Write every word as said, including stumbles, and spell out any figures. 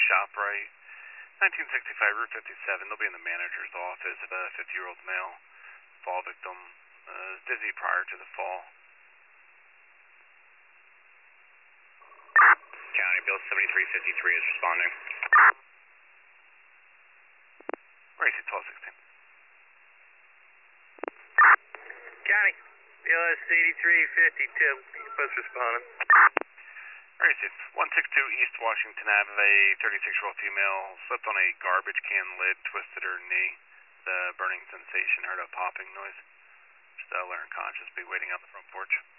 ShopRite, nineteen sixty-five Route fifty-seven. They'll be in the manager's office. A fifty-year-old male fall victim uh, was dizzy prior to the fall. County Bill seventy-three fifty-three is responding. R A C twelve sixteen. County, B L S eighty-three fifty-two, post responding. R A C one sixty-two East Washington Avenue, a thirty-six-year-old female slipped on a garbage can lid, twisted her knee. The burning sensation, heard a popping noise. She's still unconscious, be waiting on the front porch.